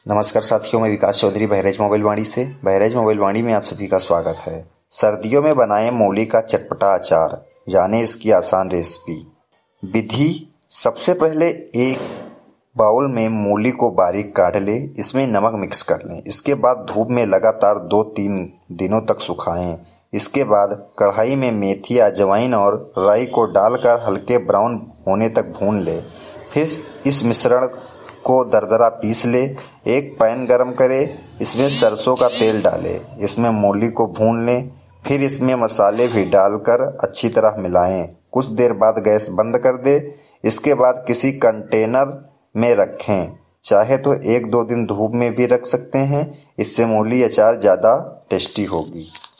नमस्कार साथियों, मैं विकास चौधरी बहराइच मोबाइल वाणी से। बहराइच मोबाइल वाणी में आप सभी का स्वागत है। सर्दियों में बनाएं मूली का चटपटा अचार, जाने इसकी आसान रेसिपी। विधि: सबसे पहले एक बाउल में मूली को बारीक काट लें, इसमें नमक मिक्स कर लें। इसके बाद धूप में लगातार 2-3 दिनों तक सुखाएं। इसके बाद कढ़ाई में मेथी, अजवाइन और राई को डालकर हल्के ब्राउन होने तक भून लें। फिर इस मिश्रण को दरदरा पीस ले। एक पैन गरम करें, इसमें सरसों का तेल डालें, इसमें मूली को भून लें। फिर इसमें मसाले भी डालकर अच्छी तरह मिलाएं। कुछ देर बाद गैस बंद कर दें। इसके बाद किसी कंटेनर में रखें, चाहे तो 1-2 दिन धूप में भी रख सकते हैं। इससे मूली अचार ज़्यादा टेस्टी होगी।